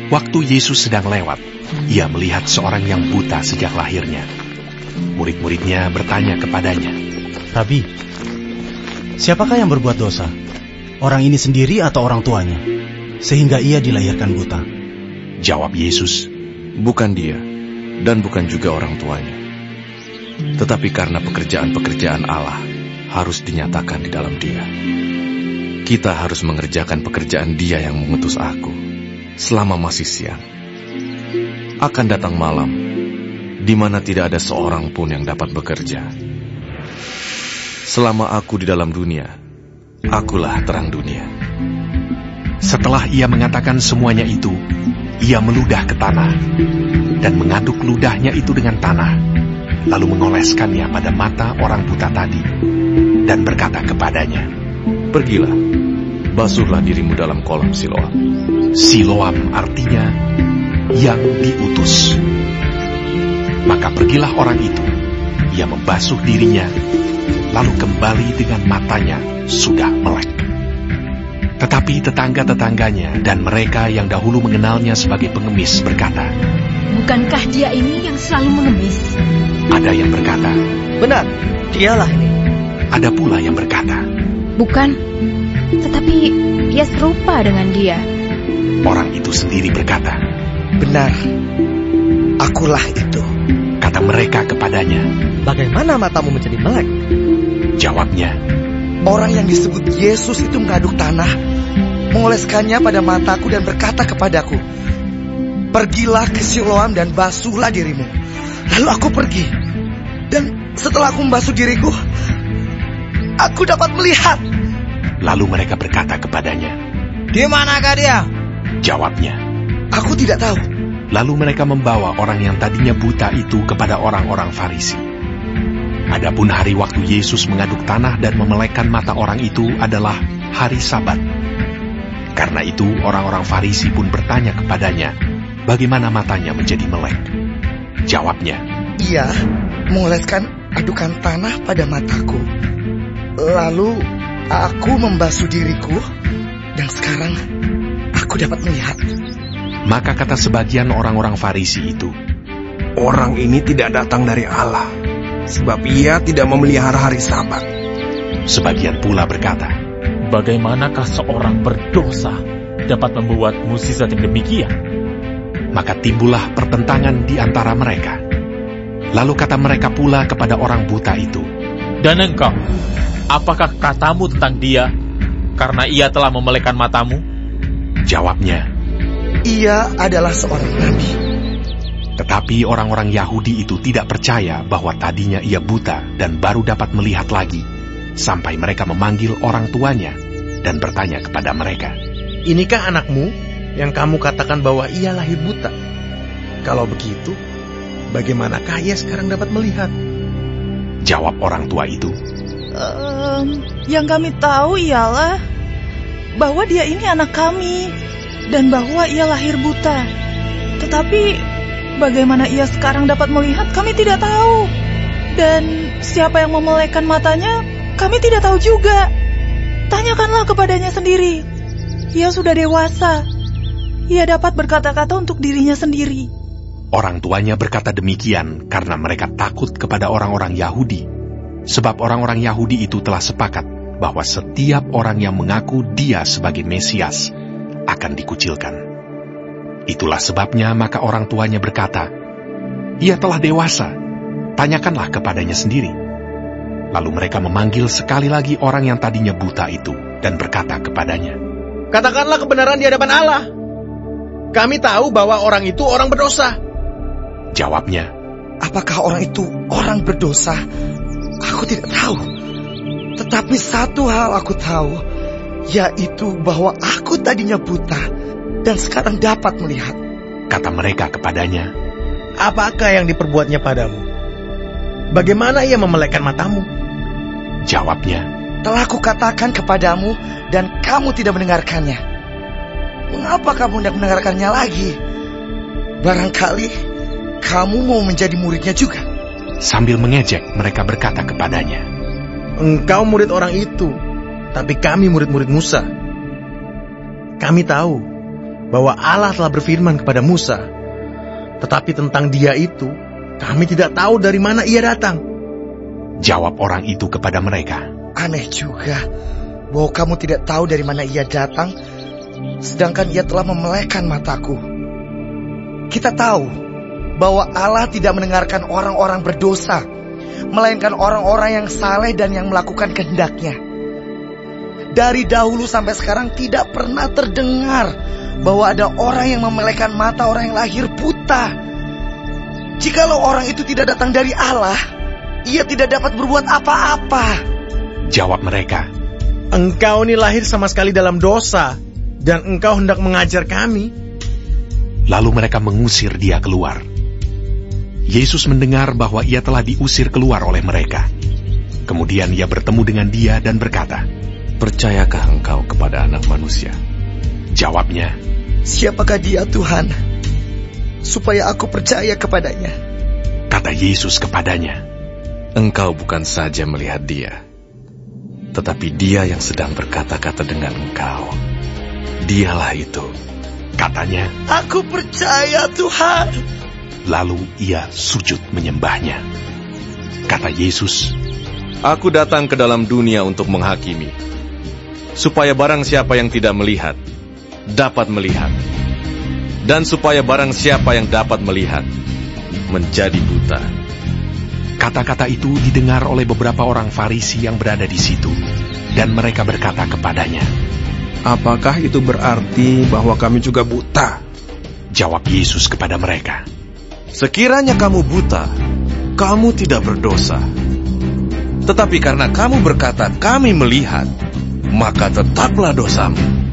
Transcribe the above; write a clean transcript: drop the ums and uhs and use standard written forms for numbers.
Waktu Yesus sedang lewat, ia melihat seorang yang buta sejak lahirnya. Murid-muridnya bertanya kepadanya, Rabi, siapakah yang berbuat dosa? Orang ini sendiri atau orang tuanya? Sehingga ia dilahirkan buta. Jawab Yesus, bukan dia, dan bukan juga orang tuanya. Tetapi karena pekerjaan-pekerjaan Allah harus dinyatakan di dalam dia. Kita harus mengerjakan pekerjaan Dia yang mengutus aku selama masih siang. Akan datang malam, di mana tidak ada seorang pun yang dapat bekerja. Selama aku di dalam dunia, akulah terang dunia. Setelah ia mengatakan semuanya itu, ia meludah ke tanah dan mengaduk ludahnya itu dengan tanah, lalu mengoleskannya pada mata orang buta tadi dan berkata kepadanya, pergilah, basuhlah dirimu dalam kolam Siloam. Siloam artinya yang diutus. Maka pergilah orang itu, ia membasuh dirinya, lalu kembali dengan matanya sudah melek. Tetapi tetangga-tetangganya dan mereka yang dahulu mengenalnya sebagai pengemis berkata, bukankah dia ini yang selalu mengemis? Ada yang berkata, benar, dialah ini. Ada pula yang berkata, bukan, tetapi dia serupa dengan dia. Orang itu sendiri berkata, benar, akulah itu. Kata mereka kepadanya, bagaimana matamu menjadi melek? Jawabnya, orang yang disebut Yesus itu mengaduk tanah, mengoleskannya pada mataku dan berkata kepadaku, pergilah ke Siloam dan basuhlah dirimu. Lalu aku pergi, dan setelah aku membasuh diriku, aku dapat melihat. Lalu mereka berkata kepadanya, di manakah dia? Jawabnya, aku tidak tahu. Lalu mereka membawa orang yang tadinya buta itu kepada orang-orang Farisi. Adapun hari waktu Yesus mengaduk tanah dan memelekkan mata orang itu adalah hari Sabat. Karena itu orang-orang Farisi pun bertanya kepadanya, bagaimana matanya menjadi melek? Jawabnya, ia mengoleskan adukan tanah pada mataku. Lalu aku membasuh diriku, dan sekarang aku dapat melihat. Maka kata sebagian orang-orang Farisi itu, orang ini tidak datang dari Allah, sebab ia tidak memelihara hari Sabat. Sebagian pula berkata, bagaimanakah seorang berdosa dapat membuat mukjizat yang demikian? Maka timbullah pertentangan di antara mereka. Lalu kata mereka pula kepada orang buta itu, dan engkau, apakah katamu tentang dia, karena ia telah memelekkan matamu? Jawabnya, ia adalah seorang nabi. Tetapi orang-orang Yahudi itu tidak percaya bahwa tadinya ia buta dan baru dapat melihat lagi, sampai mereka memanggil orang tuanya dan bertanya kepada mereka, inikah anakmu yang kamu katakan bahwa ia lahir buta? Kalau begitu, bagaimanakah ia sekarang dapat melihat? Jawab orang tua itu, yang kami tahu ialah bahwa dia ini anak kami dan bahwa ia lahir buta. Tetapi bagaimana ia sekarang dapat melihat, kami tidak tahu. Dan siapa yang memelekkan matanya, kami tidak tahu juga. Tanyakanlah kepadanya sendiri. Ia sudah dewasa. Ia dapat berkata-kata untuk dirinya sendiri. Orang tuanya berkata demikian karena mereka takut kepada orang-orang Yahudi. Sebab orang-orang Yahudi itu telah sepakat bahwa setiap orang yang mengaku dia sebagai Mesias akan dikucilkan. Itulah sebabnya maka orang tuanya berkata, ia telah dewasa, tanyakanlah kepadanya sendiri. Lalu mereka memanggil sekali lagi orang yang tadinya buta itu dan berkata kepadanya, katakanlah kebenaran di hadapan Allah. Kami tahu bahwa orang itu orang berdosa. Jawabnya, apakah orang itu orang berdosa? Aku tidak tahu. Tetapi satu hal aku tahu, yaitu bahwa aku tadinya buta dan sekarang dapat melihat. Kata mereka kepadanya, apakah yang diperbuatnya padamu? Bagaimana ia memelekkan matamu? Jawabnya, telah aku katakan kepadamu dan kamu tidak mendengarkannya. Mengapa kamu tidak mendengarkannya lagi? Barangkali kamu mau menjadi muridnya juga. Sambil mengejek mereka berkata kepadanya, engkau murid orang itu, tapi kami murid-murid Musa. Kami tahu bahwa Allah telah berfirman kepada Musa. Tetapi tentang dia itu, kami tidak tahu dari mana ia datang. Jawab orang itu kepada mereka, Aneh juga bahwa kamu tidak tahu dari mana ia datang, sedangkan ia telah memelekkan mataku. Kita tahu bahwa Allah tidak mendengarkan orang-orang berdosa, melainkan orang-orang yang saleh dan yang melakukan kehendak-Nya. Dari dahulu sampai sekarang tidak pernah terdengar bahwa ada orang yang memelekkan mata orang yang lahir buta. Jikalau orang itu tidak datang dari Allah, ia tidak dapat berbuat apa-apa. Jawab mereka, Engkau ini lahir sama sekali dalam dosa, dan engkau hendak mengajar kami. Lalu mereka mengusir dia keluar. Yesus mendengar bahwa ia telah diusir keluar oleh mereka. Kemudian ia bertemu dengan dia dan berkata, Percayakah engkau kepada Anak Manusia? Jawabnya, Siapakah dia, Tuhan, supaya aku percaya kepadanya? Kata Yesus kepadanya, Engkau bukan saja melihat dia, tetapi dia yang sedang berkata-kata dengan engkau. Dialah itu. Katanya, Aku percaya, Tuhan. lalu ia sujud menyembahnya. Kata Yesus, Aku datang ke dalam dunia untuk menghakimi, supaya barang siapa yang tidak melihat, dapat melihat. Dan supaya barang siapa yang dapat melihat, menjadi buta. kata-kata itu didengar oleh beberapa orang Farisi yang berada di situ, dan mereka berkata kepadanya, Apakah itu berarti bahwa kami juga buta? Jawab Yesus kepada mereka, Sekiranya kamu buta, kamu tidak berdosa. Tetapi karena kamu berkata, kami melihat, maka tetaplah dosamu.